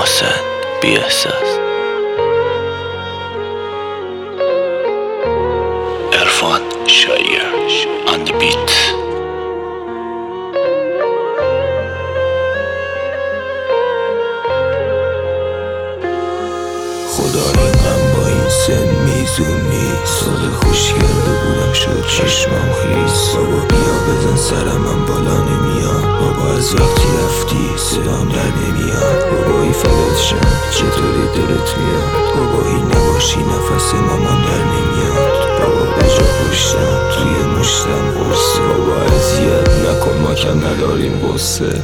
محسن بی احساس. عرفان شایر on the beat. خدای من با این سن میزون نیست. صد خوش کرده بودم شد چشمم خیز. بابا بیا بزن سرم من بالا نمیاد. بابا از وقتی رفتی صدام در نمیاد. بابایی فدات شم چطوری دلت میاد. بابایی نباشی نفس مامان در نمیاد. بابا به جا پشتم توی مشتم قرصه. بابا اذیت نکن ما کم نداریم غصه.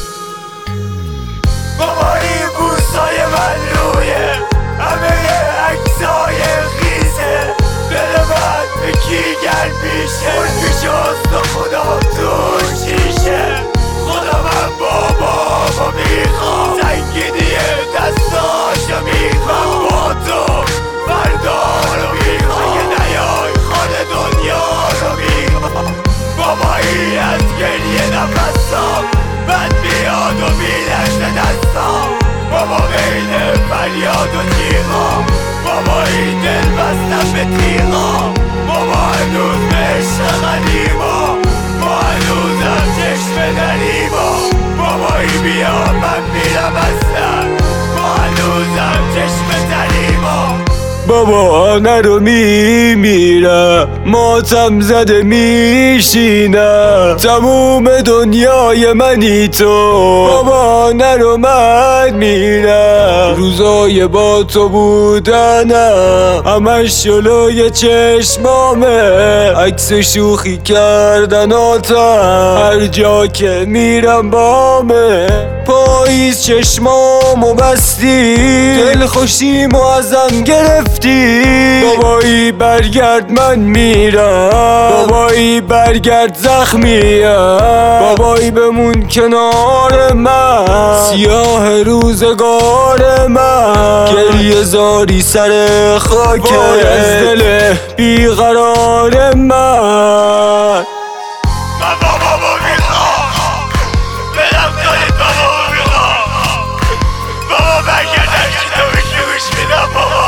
بابا این بوسای من رویه همه عکسای خیزه. دل من به کی گرد میشه اون پیش حسن خدا تو شیشه. خدا من بابا میخوام سنگینی دستاشو میخوام. با تو فردا رو میخوام اگه نیای خانه دنیا رو میخوام. بابایی از گریه نفسام بد میاد و میلرزه دستام. بابا بین فریاد و تیغام بابایی دل بستم به تیغام. بابا هنوز به عشق قدیما ما هنوزم چشم دریما. بابایی بیا من میرم اصلا ما هنوزم چشم دریما. بابا نرو میمیرم ماتم زده میشینم. تموم دنیای منی تو. بابا نرو من میرم. روزای با تو بودنم همش جلوی چشمامه. عکس شوخی کردن آتم هر جا که میرم بامه. پاییز چشمامو بستی دل خوشیمو ازم گرفتی. بابایی برگرد من میرم. بابایی برگرد زخمیم. بابایی بمون کنار من سیاه روزگار من. گریه زاری سر خاک از دل بیقرار من. بابا میخوام برم دارید بابا میخوام. بابا برگرد هرچی تو بگی گوش میدم.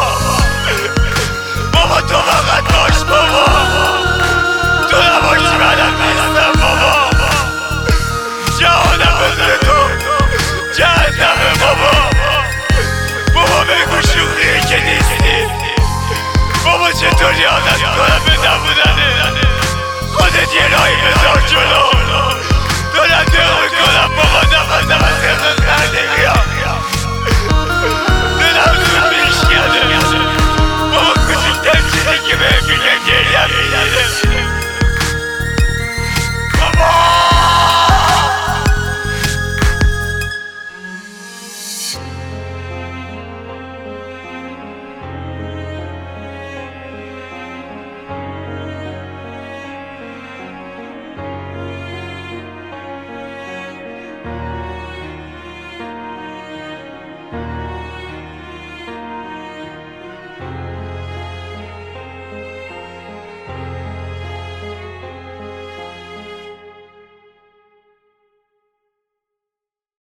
بابا تو فقط باش بابا. تو نباشی منم نیستم بابا. جهانم بدون تو جهنمه بابا. بابا بگو شوخیه که نیستی. بابا چطوری عادت کنم به نبودنه. خودت یه راهی بذار جلو. دارم دق میکنم بابا.